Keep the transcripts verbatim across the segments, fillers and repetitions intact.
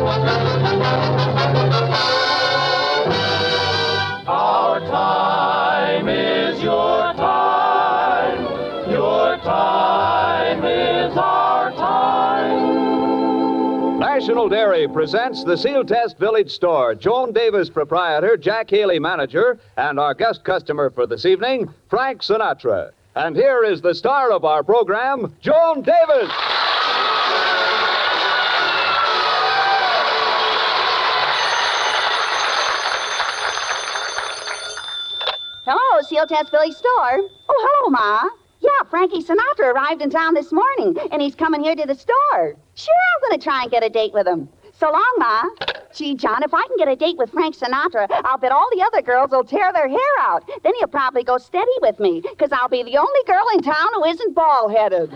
Our time is your time. Your time is our time. National Dairy presents the Seal Test Village Store. Joan Davis, proprietor, Jack Haley, manager, and our guest customer for this evening, Frank Sinatra. And here is the star of our program, Joan Davis. Hello, Seal Test Village Store. Oh, hello, Ma. Yeah, Frankie Sinatra arrived in town this morning, and he's coming here to the store. Sure, I'm going to try and get a date with him. So long, Ma. Gee, John, if I can get a date with Frank Sinatra, I'll bet all the other girls will tear their hair out. Then he'll probably go steady with me, because I'll be the only girl in town who isn't bald-headed.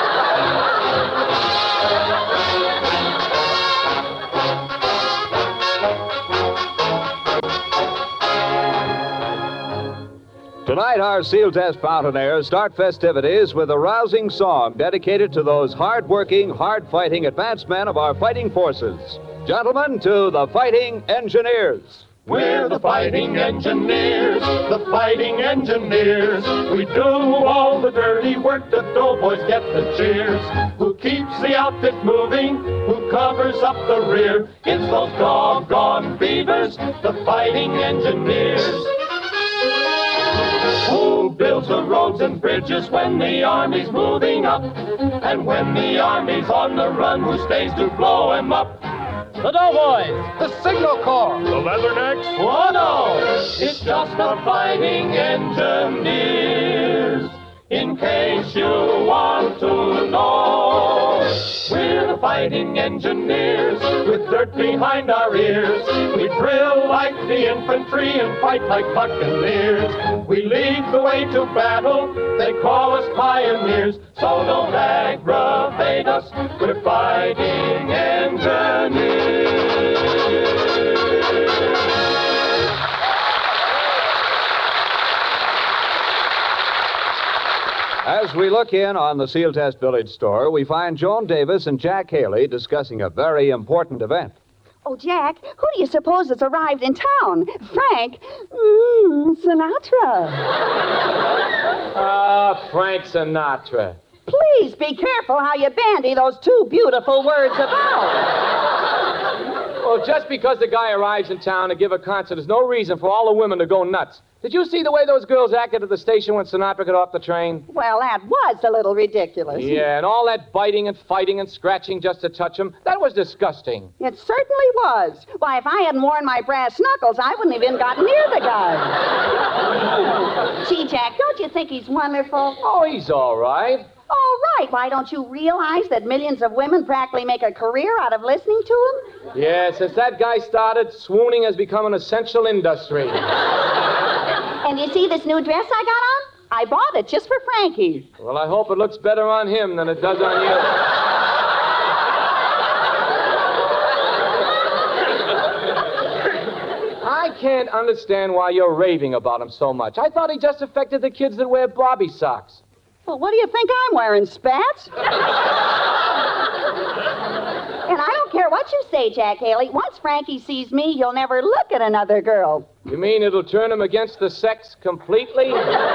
Tonight, our Seal Test Fountainaires start festivities with a rousing song dedicated to those hard-working, hard-fighting advanced men of our fighting forces. Gentlemen, to the Fighting Engineers. We're the Fighting Engineers, the Fighting Engineers. We do all the dirty work, the doughboys get the cheers. Who keeps the outfit moving, who covers up the rear? It's those doggone beavers, the Fighting Engineers. Who builds the roads and bridges when the army's moving up? And when the army's on the run, who stays to blow 'em up? The Doughboys, The Signal Corps, the Leathernecks. oh no, it's just the Fighting Engineers. In case you want to know, we're the Fighting Engineers with dirt behind our ears. We drill like the infantry and fight like buccaneers. We lead the way to battle, they call us pioneers. So don't aggravate us, we're Fighting Engineers. As we look in on the Seal Test Village Store, we find Joan Davis and Jack Haley discussing a very important event. Oh, Jack, who do you suppose has arrived in town? Frank? Mmm, Sinatra. Ah, Frank Sinatra. Please be careful how you bandy those two beautiful words about. Well, just because the guy arrives in town to give a concert is no reason for all the women to go nuts. Did you see the way those girls acted at the station when Sinatra got off the train? Well, that was a little ridiculous. Yeah, and all that biting and fighting and scratching just to touch him, that was disgusting. It certainly was. Why, if I hadn't worn my brass knuckles, I wouldn't have even gotten near the guy. Gee, Jack, don't you think he's wonderful? Oh, he's all right. All right. Why don't you realize that millions of women practically make a career out of listening to him? Yeah, since that guy started, swooning has become an essential industry. And you see this new dress I got on? I bought it just for Frankie. Well, I hope it looks better on him than it does on you. I can't understand why you're raving about him so much. I thought he just affected the kids that wear bobby socks. Well, what do you think I'm wearing, spats? And I don't care what you say, Jack Haley. Once Frankie sees me, he'll never look at another girl. You mean it'll turn him against the sex completely?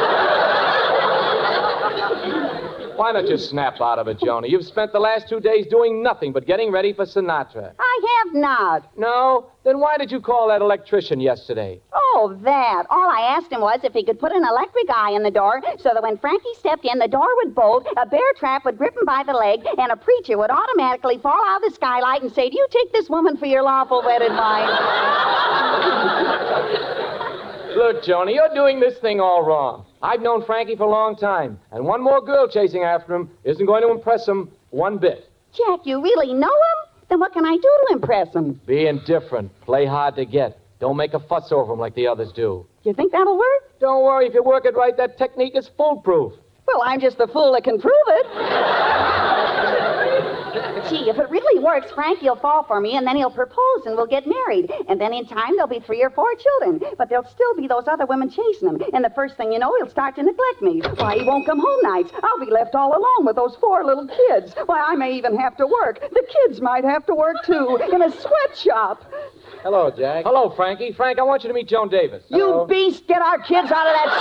Why don't you snap out of it, Joni? You've spent the last two days doing nothing but getting ready for Sinatra. I have not. No? Then why did you call that electrician yesterday? Oh, that. All I asked him was if he could put an electric eye in the door so that when Frankie stepped in, the door would bolt, a bear trap would grip him by the leg, and a preacher would automatically fall out of the skylight and say, "Do you take this woman for your lawful wedded wife?" Look, Joni, you're doing this thing all wrong. I've known Frankie for a long time, and one more girl chasing after him isn't going to impress him one bit. Jack, you really know him? Then what can I do to impress him? Be indifferent. Play hard to get. Don't make a fuss over him like the others do. You think that'll work? Don't worry, if you work it right, that technique is foolproof. Well, I'm just the fool that can prove it. gee, if it really works, Frankie will fall for me, and then he'll propose, and we'll get married. And then in time, there'll be three or four children. But there'll still be those other women chasing him. And the first thing you know, he'll start to neglect me. Why, he won't come home nights. I'll be left all alone with those four little kids. Why, I may even have to work. The kids might have to work, too, in a sweatshop. Hello, Jack. Hello, Frankie. Frank, I want you to meet Joan Davis. You beast, get our kids out of that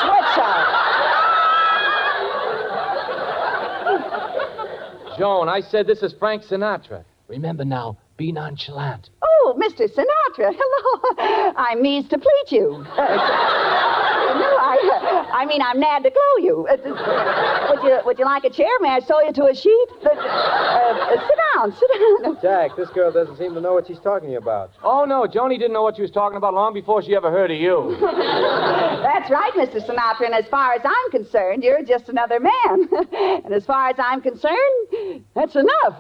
sweatshop. Joan, I said this is Frank Sinatra. Remember now, be nonchalant. Oh, Mister Sinatra, hello. I'm meased to please you. Uh, no, I, uh, I mean, I'm mad to glow you. Uh, would you. Would you like a chair? May I sew you to a sheet? Uh, uh, sit down, sit down. Jack, this girl doesn't seem to know what she's talking about. Oh, no, Joni didn't know what she was talking about long before she ever heard of you. That's right, Mister Sinatra, and as far as I'm concerned, you're just another man. And as far as I'm concerned, that's enough.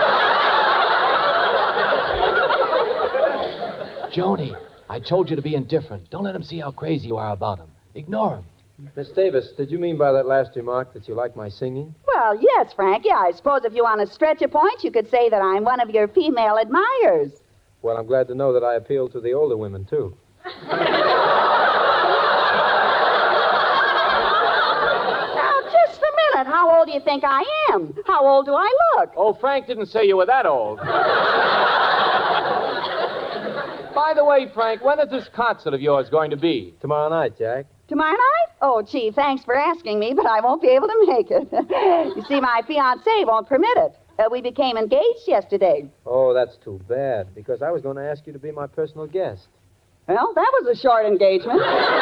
Joni, I told you to be indifferent. Don't let him see how crazy you are about him. Ignore him. Miss Davis, did you mean by that last remark that you like my singing? Well, yes, Frank. Yeah, I suppose if you want to stretch a point, you could say that I'm one of your female admirers. Well, I'm glad to know that I appeal to the older women, too. Now, just a minute. How old do you think I am? How old do I look? Oh, Frank didn't say you were that old. By the way, Frank, when is this concert of yours going to be? Tomorrow night, Jack. Tomorrow night? Oh, gee, thanks for asking me, but I won't be able to make it. You see, my fiancé won't permit it. Uh, we became engaged yesterday. Oh, that's too bad, because I was going to ask you to be my personal guest. Well, that was a short engagement.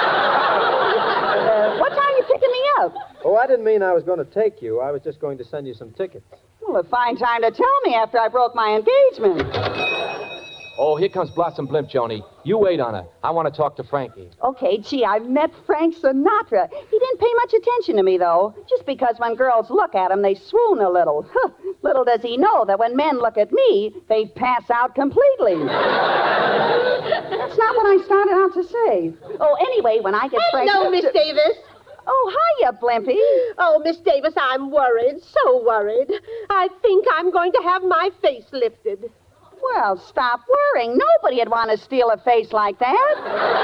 uh, what time are you picking me up? Oh, I didn't mean I was going to take you. I was just going to send you some tickets. Well, a fine time to tell me after I broke my engagement. Oh, here comes Blossom Blimp, Joni. You wait on her. I want to talk to Frankie. Okay, gee, I've met Frank Sinatra. He didn't pay much attention to me, though, just because when girls look at him, they swoon a little. Little does he know that when men look at me, they pass out completely. That's not what I started out to say. Oh, anyway, when I get Frank... Hello, Miss Davis. Oh, hiya, Blimpy. Oh, Miss Davis, I'm worried, so worried. I think I'm going to have my face lifted. Well, stop worrying. Nobody'd want to steal a face like that.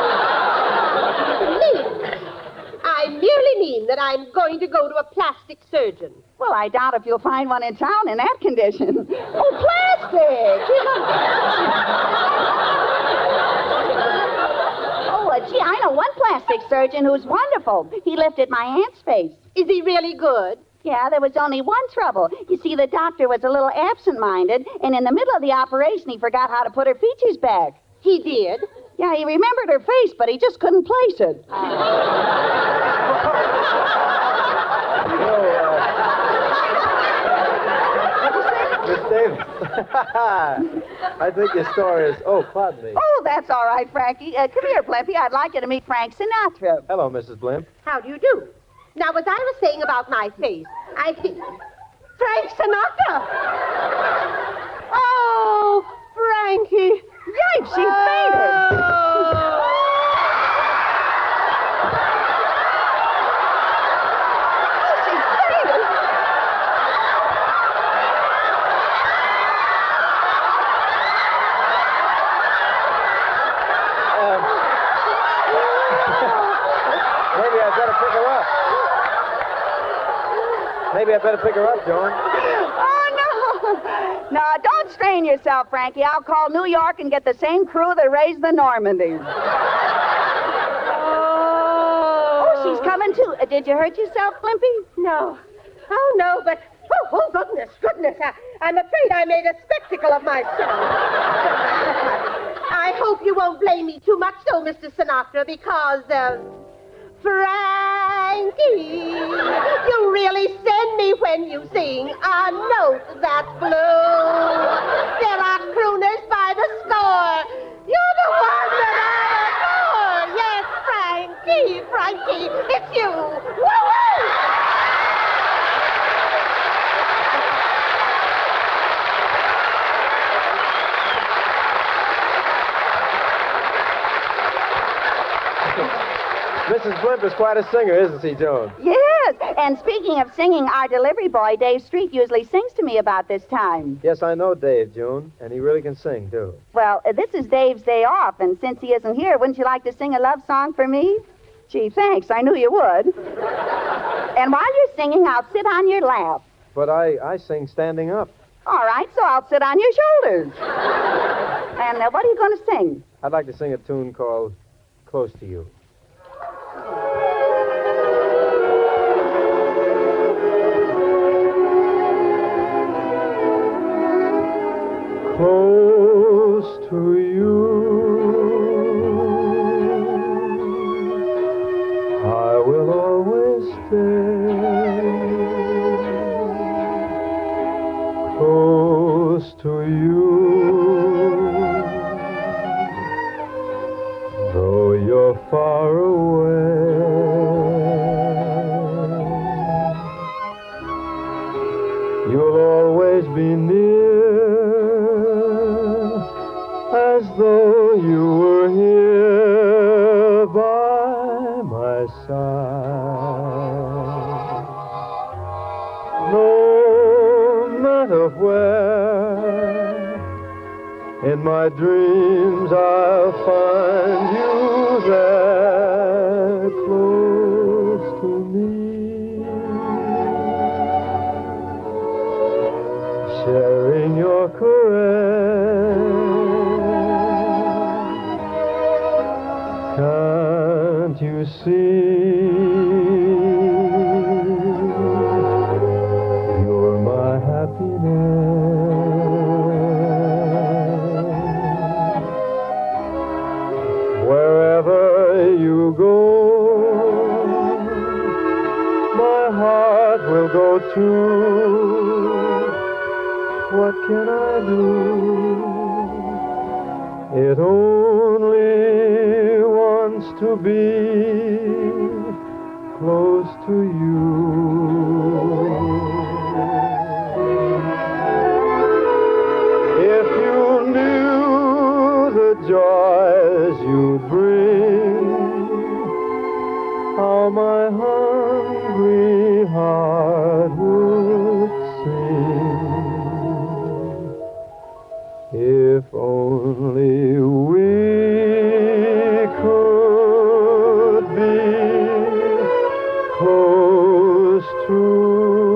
Mean. I merely mean that I'm going to go to a plastic surgeon. Well, I doubt if you'll find one in town in that condition. Oh, plastic! Oh, uh, gee, I know one plastic surgeon who's wonderful. He lifted my aunt's face. Is he really good? Yeah, there was only one trouble. You see, the doctor was a little absent-minded, and in the middle of the operation, he forgot how to put her features back. He did? Yeah, he remembered her face, but he just couldn't place it. You know, uh... Miss Davis, I think your story is... Oh, pardon me. Oh, that's all right, Frankie. Uh, come here, Blimpy. I'd like you to meet Frank Sinatra. Hello, Missus Blimp. How do you do? Now, as I was saying about my face, I think... Frank Sinatra! Oh, Frankie! Yikes, she fainted! Oh, she fainted! Um, maybe I better pick her up. Maybe I better pick her up, Joan. Oh, no! No, don't strain yourself, Frankie. I'll call New York and get the same crew that raised the Normandy. Oh, she's coming, too. Uh, did you hurt yourself, Blimpy? No. Oh, no, but... Oh, oh goodness, goodness. I, I'm afraid I made a spectacle of myself. I hope you won't blame me too much, though, Mister Sinatra, because, uh... Frankie, you really send me when you sing a note that's blue. There are crooners by the score. You're the one that I adore. Yes, Frankie, Frankie, it's you. Woo-woo! Missus Blimp is quite a singer, isn't she, Joan? Yes, And speaking of singing, our delivery boy, Dave Street, usually sings to me about this time. Yes, I know Dave, June, and he really can sing, too. Well, uh, this is Dave's day off, and since he isn't here, wouldn't you like to sing a love song for me? Gee, thanks. I knew you would. And while you're singing, I'll sit on your lap. But I, I sing standing up. All right, so I'll sit on your shoulders. And uh, what are you going to sing? I'd like to sing a tune called Close to You. Close to you, I will always stay. Close to you, though you're far away. You'll always be near, as though you were here by my side. No matter where, in my dreams I'll find you there, close to me, sharing your caress. Can't you see? You're my happiness. Wherever you go, my heart will go too. What can I do? It only wants to be close to you. If you knew the joys you bring, how my hungry heart would sing. If only we could be close to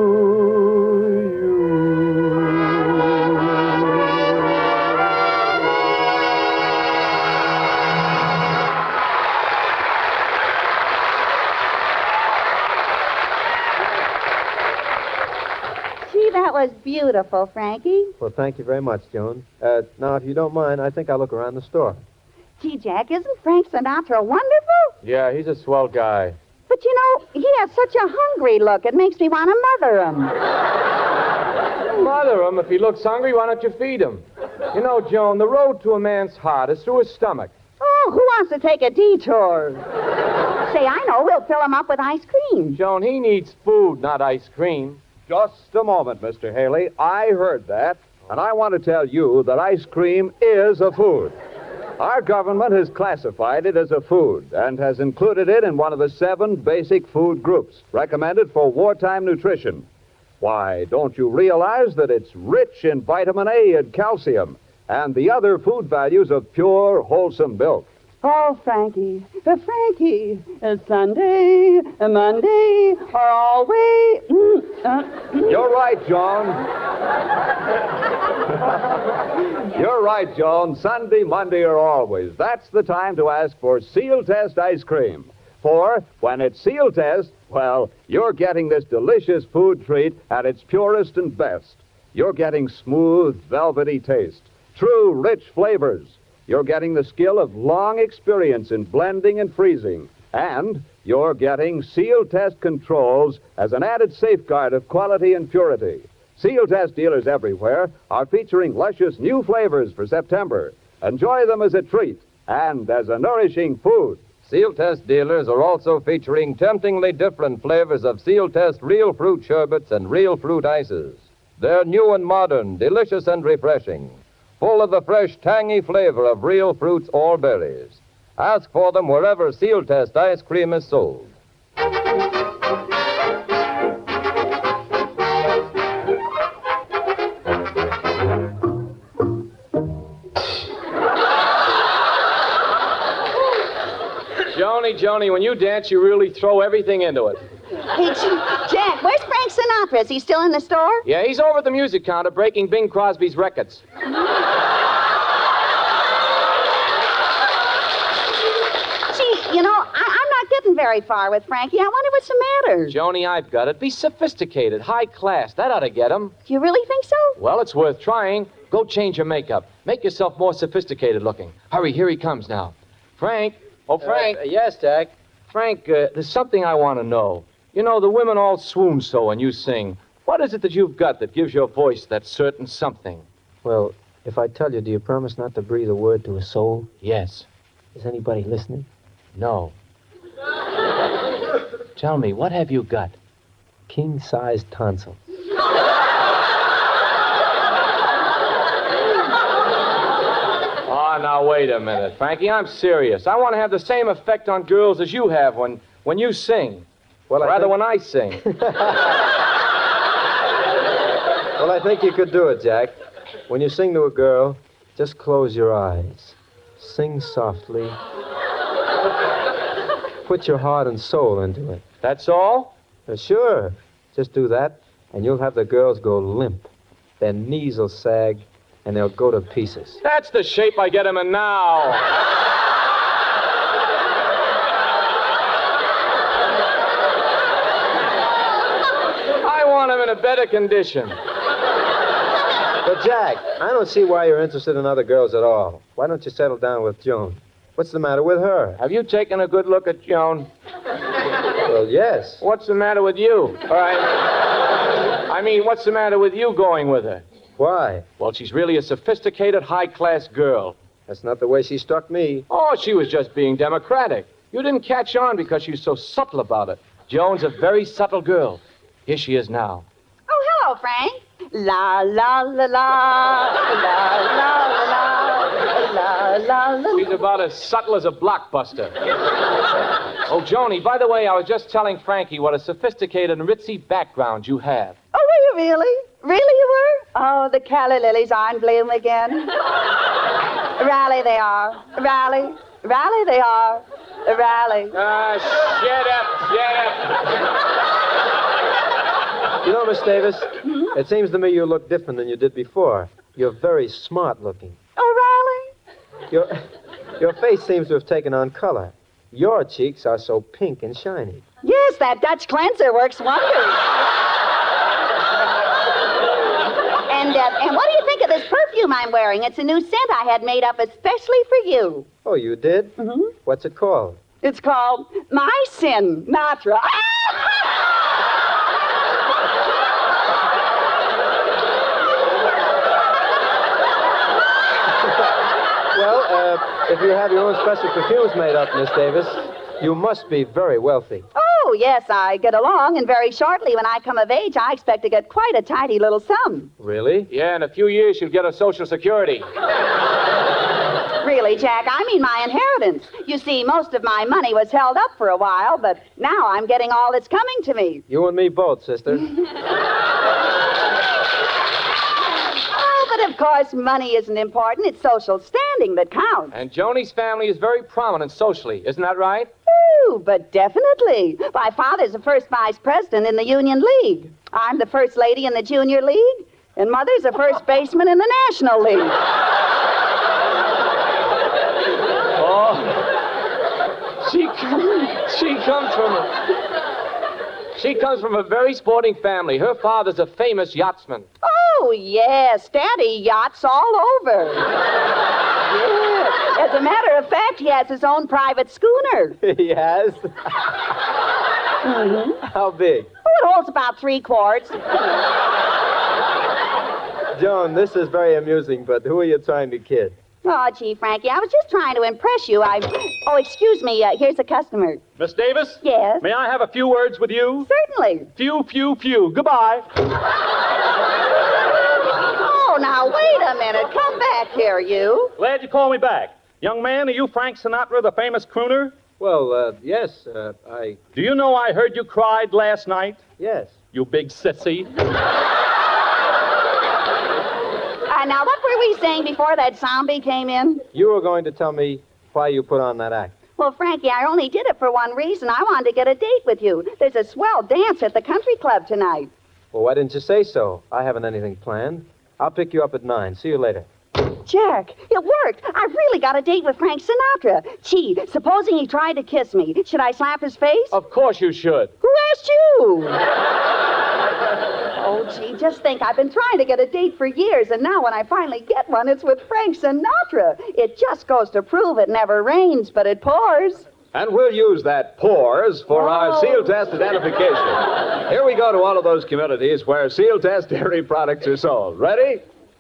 That was beautiful, Frankie. Well, thank you very much, Joan. Uh, now, if you don't mind, I think I'll look around the store. Gee, Jack, isn't Frank Sinatra wonderful? Yeah, he's a swell guy. But, you know, he has such a hungry look. It makes me want to mother him. Mother him. If he looks hungry, why don't you feed him? You know, Joan, the road to a man's heart is through his stomach. Oh, who wants to take a detour? Say, I know. We'll fill him up with ice cream. Joan, he needs food, not ice cream. Just a moment, Mister Haley. I heard that, and I want to tell you that ice cream is a food. Our government has classified it as a food and has included it in one of the seven basic food groups recommended for wartime nutrition. Why, don't you realize that it's rich in vitamin A and calcium and the other food values of pure, wholesome milk? Oh, Frankie, uh, Frankie, uh, Sunday, uh, Monday, are always... Mm, uh, You're right, John. You're right, John. Sunday, Monday, or always. That's the time to ask for Seal Test ice cream. For when it's Seal Test, well, you're getting this delicious food treat at its purest and best. You're getting smooth, velvety taste, true, rich flavors. You're getting the skill of long experience in blending and freezing. And you're getting Seal Test controls as an added safeguard of quality and purity. Seal Test dealers everywhere are featuring luscious new flavors for September. Enjoy them as a treat and as a nourishing food. Seal Test dealers are also featuring temptingly different flavors of Seal Test real fruit sherbets and real fruit ices. They're new and modern, delicious and refreshing, full of the fresh, tangy flavor of real fruits or berries. Ask for them wherever Seal Test ice cream is sold. Joni, Joni, when you dance, you really throw everything into it. Hey, J- Jack, where's Frank Sinatra? Is he still in the store? Yeah, he's over at the music counter breaking Bing Crosby's records. Gee, you know, I- I'm not getting very far with Frankie. I wonder what's the matter. Joni, I've got it. Be sophisticated, high class. That ought to get him. Do you really think so? Well, it's worth trying. Go change your makeup. Make yourself more sophisticated looking. Hurry, here he comes now. Frank. Oh, Frank. Uh, yes, Jack. Frank, uh, there's something I want to know. You know, the women all swoon so when you sing. What is it that you've got that gives your voice that certain something? Well, if I tell you, do you promise not to breathe a word to a soul? Yes. Is anybody listening? No. Tell me, what have you got? King-sized tonsil. Oh, now, wait a minute, Frankie. I'm serious. I want to have the same effect on girls as you have when, when you sing. Well, I Rather, think... when I sing. Well, I think you could do it, Jack. When you sing to a girl, just close your eyes. Sing softly. Put your heart and soul into it. That's all? Uh, sure. Just do that, and you'll have the girls go limp. Their knees will sag, and they'll go to pieces. That's the shape I get him in now. I want him in a better condition. But, Jack, I don't see why you're interested in other girls at all. Why don't you settle down with Joan? What's the matter with her? Have you taken a good look at Joan? Well, yes. What's the matter with you? All right. I mean, what's the matter with you going with her? Why? Well, she's really a sophisticated, high-class girl. That's not the way she struck me. Oh, she was just being democratic. You didn't catch on because she's so subtle about it. Joan's a very subtle girl. Here she is now. Oh, hello, Frank. La, la, la, la, la, la, la, la, la, la. She's about as subtle as a blockbuster. Oh, Joni, by the way, I was just telling Frankie what a sophisticated and ritzy background you have. Oh, were you really? Really you were? Oh, the calla lilies are in bloom again. Rally they are. Rally. Rally they are. Rally. Ah, shut up, shut up. You know, Miss Davis, it seems to me you look different than you did before. You're very smart looking. Oh, Rally? Your, your face seems to have taken on color. Your cheeks are so pink and shiny. Yes, that Dutch cleanser works wonders. And, uh, and what do you think of this perfume I'm wearing? It's a new scent I had made up especially for you. Oh, you did? Mm-hmm. What's it called? It's called My Sin Natra. Well, uh, if you have your own special perfumes made up, Miss Davis, you must be very wealthy. Oh, yes, I get along, and very shortly, when I come of age, I expect to get quite a tidy little sum. Really? Yeah, in a few years you'll get a Social Security. Really, Jack, I mean my inheritance. You see, most of my money was held up for a while, but now I'm getting all that's coming to me. You and me both, sister. Oh, but of course, money isn't important. It's social standing that counts. And Joni's family is very prominent socially. Isn't that right? Ooh, but definitely. My father's the first vice president in the Union League. I'm the first lady in the Junior League, and Mother's the first baseman in the National League. Oh, she she comes from a, she comes from a very sporting family. Her father's a famous yachtsman. Oh, yes, Daddy yachts all over. Yeah. As a matter of fact, he has his own private schooner. Yes? Mm-hmm. How big? Oh, it holds about three quarts. Joan, this is very amusing, but who are you trying to kid? Oh, gee, Frankie, I was just trying to impress you. I... Oh, excuse me. Uh, here's a customer. Miss Davis? Yes? May I have a few words with you? Certainly. Few, few, few. Goodbye. Oh, now, wait a minute. Come back here, you. Glad you called me back. Young man, are you Frank Sinatra, the famous crooner? Well, uh, yes, uh, I... Do you know I heard you cried last night? Yes. You big sissy. Uh, now, what were we saying before that zombie came in? You were going to tell me why you put on that act. Well, Frankie, I only did it for one reason. I wanted to get a date with you. There's a swell dance at the country club tonight. Well, why didn't you say so? I haven't anything planned. I'll pick you up at nine. See you later. Jack, it worked. I really got a date with Frank Sinatra. Gee, supposing he tried to kiss me, should I slap his face? Of course you should. Who asked you? Oh, gee, just think, I've been trying to get a date for years, and now when I finally get one, it's with Frank Sinatra. It just goes to prove it never rains, but it pours. And we'll use that pores for our Oh. seal test identification. Here we go to all of those communities where seal test dairy products are sold. Ready?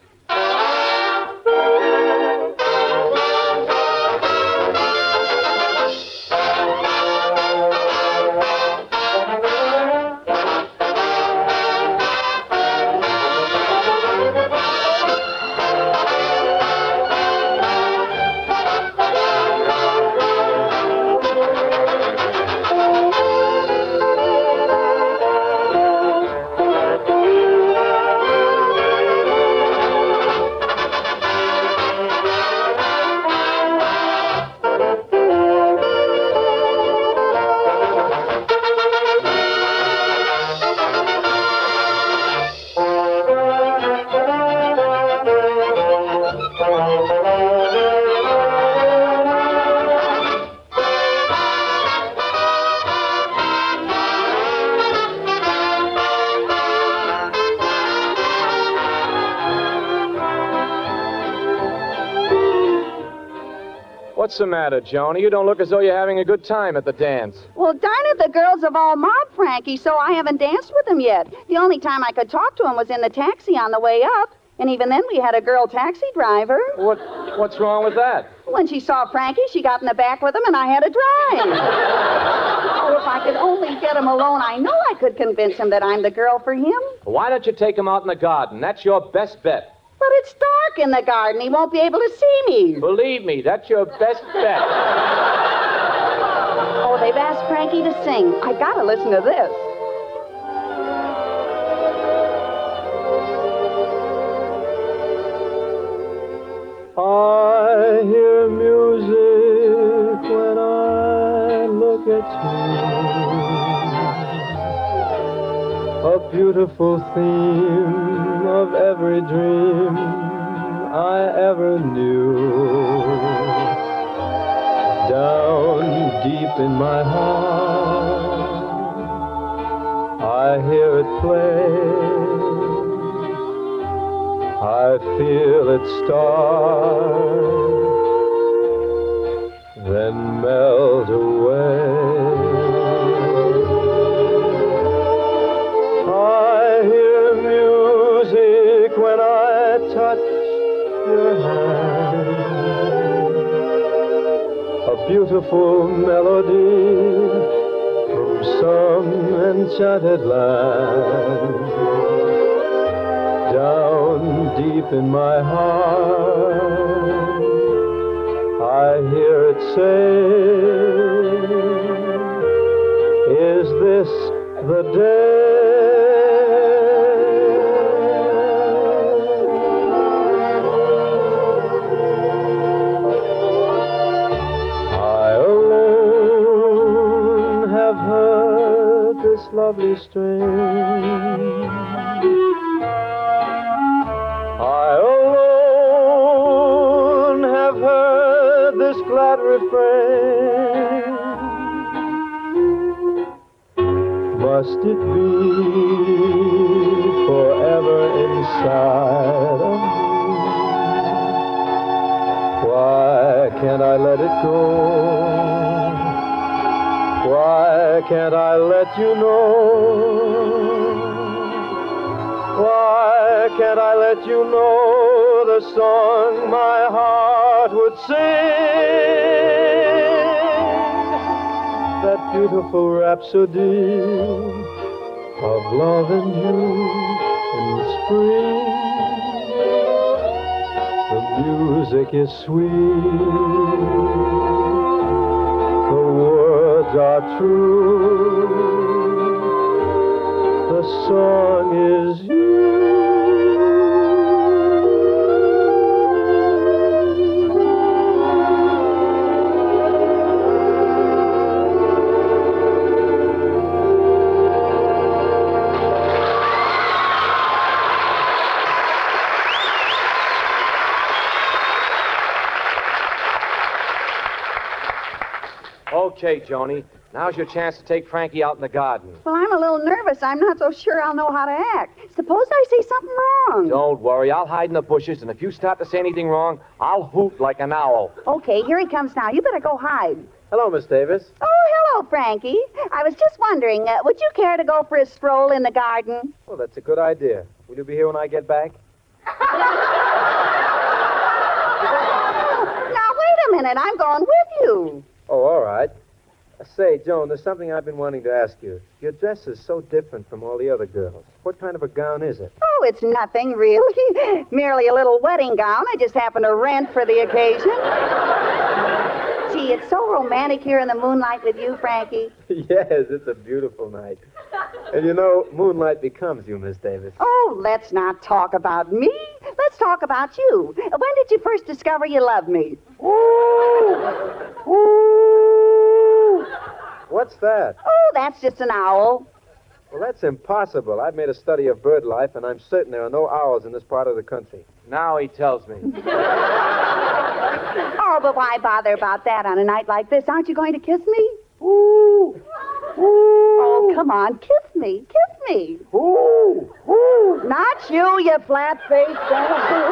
What's the matter, Joni? You don't look as though you're having a good time at the dance. Well, darn it, the girls have all mobbed Frankie, so I haven't danced with him yet. The only time I could talk to him was in the taxi on the way up. And even then, we had a girl taxi driver. What? What's wrong with that? When she saw Frankie, she got in the back with him, and I had to drive. Oh, if I could only get him alone, I know I could convince him that I'm the girl for him. Why don't you take him out in the garden? That's your best bet. But it's dark in the garden. He won't be able to see me. Believe me, that's your best bet. Oh, they've asked Frankie to sing. I gotta listen to this. I hear music when I look at you. A beautiful theme of every dream I ever knew. Down deep in my heart, I hear it play. I feel it start, then melt away. I hear music when I touch your hand, a beautiful melody from some enchanted land. Down deep in my heart, I hear it say, is this the day? I alone have heard this lovely strain. I alone have heard this glad refrain. Must it be forever inside of me? Why can't I let it go? Why can't I let you know? Why can't I let you know the song my heart would sing? That beautiful rhapsody of love and you in spring. The music is sweet, the words are true, the song is you. I Okay, Joni. Now's your chance to take Frankie out in the garden. Well, I'm a little nervous. I'm not so sure I'll know how to act. Suppose I say something wrong. Don't worry. I'll hide in the bushes, and if you start to say anything wrong, I'll hoot like an owl. Okay, here he comes now. You better go hide. Hello, Miss Davis. Oh, hello, Frankie. I was just wondering, uh, would you care to go for a stroll in the garden? Well, that's a good idea. Will you be here when I get back? Now, wait a minute. I'm going with you. Oh, all right. Uh, Say, Joan, there's something I've been wanting to ask you. Your dress is so different from all the other girls. What kind of a gown is it? Oh, it's nothing, really. Merely a little wedding gown I just happened to rent for the occasion. Gee, it's so romantic here in the moonlight with you, Frankie. Yes, it's a beautiful night. And you know, moonlight becomes you, Miss Davis. Oh, let's not talk about me. Let's talk about you. When did you first discover you loved me? Ooh! Ooh! What's that? Oh, that's just an owl. Well, that's impossible. I've made a study of bird life, and I'm certain there are no owls in this part of the country. Now he tells me. Oh, but why bother about that on a night like this? Aren't you going to kiss me? Ooh! Ooh! Oh, come on, kiss me. Kiss me. Ooh! Ooh! Not you, you flat-faced bastard.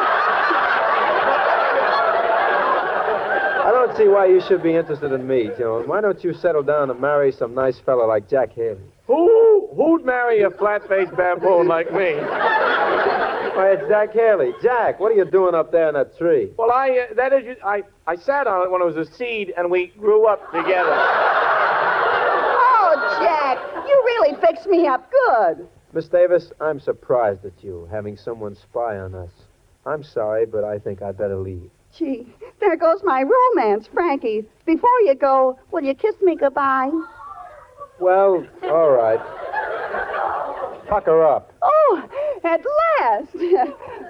I don't see why you should be interested in me, Joan. Why don't you settle down and marry some nice fellow like Jack Haley? Who, who'd marry a flat-faced baboon like me? Why, it's Jack Haley. Jack, what are you doing up there in that tree? Well, I, uh, that is, I, I sat on it when it was a seed, and we grew up together. Oh, Jack, you really fixed me up good. Miss Davis, I'm surprised at you, having someone spy on us. I'm sorry, but I think I'd better leave. Gee, there goes my romance, Frankie. Before you go, will you kiss me goodbye? Well, all right. Pucker up. Oh, at last. Johnny,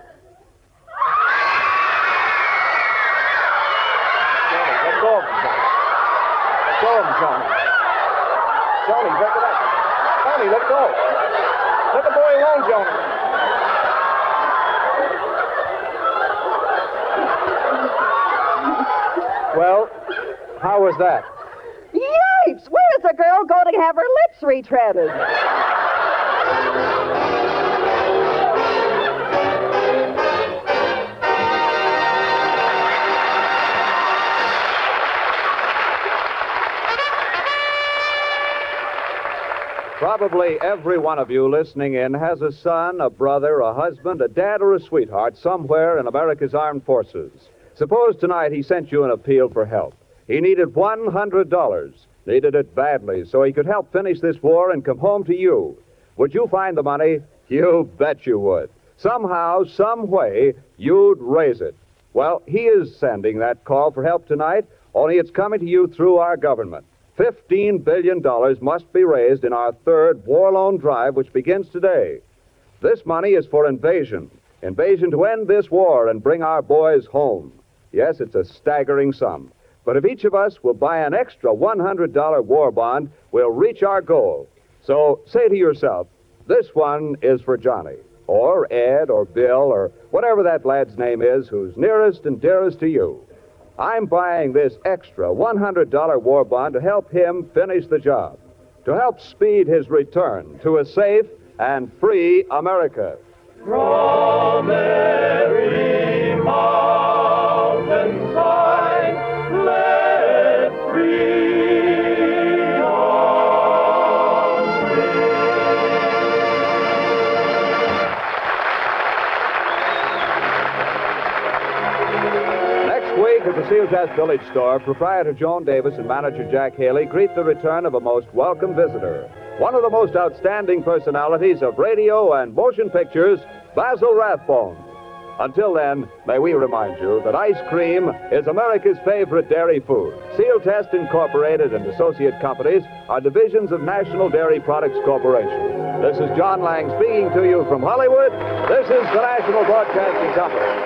let go of him, Johnny. Let go of him, Johnny. Johnny, break it up. Johnny, let go. Let the boy alone, Johnny. Well, how was that? Yipes! Where does a girl go to have her lips retreaded? Probably every one of you listening in has a son, a brother, a husband, a dad, or a sweetheart somewhere in America's armed forces. Suppose tonight he sent you an appeal for help. He needed one hundred dollars. Needed it badly so he could help finish this war and come home to you. Would you find the money? You bet you would. Somehow, some way, you'd raise it. Well, he is sending that call for help tonight, only it's coming to you through our government. Fifteen billion dollars must be raised in our third war loan drive, which begins today. This money is for invasion. Invasion to end this war and bring our boys home. Yes, it's a staggering sum. But if each of us will buy an extra one hundred dollars war bond, we'll reach our goal. So say to yourself, this one is for Johnny, or Ed, or Bill, or whatever that lad's name is who's nearest and dearest to you. I'm buying this extra one hundred dollars war bond to help him finish the job, to help speed his return to a safe and free America. From every mountainside, let freedom Next week at the Seal Test Village store, proprietor Joan Davis and manager Jack Haley greet the return of a most welcome visitor. One of the most outstanding personalities of radio and motion pictures, Basil Rathbone. Until then, may we remind you that ice cream is America's favorite dairy food. Seal Test Incorporated and associate companies are divisions of National Dairy Products Corporation. This is John Lang speaking to you from Hollywood. This is the National Broadcasting Company.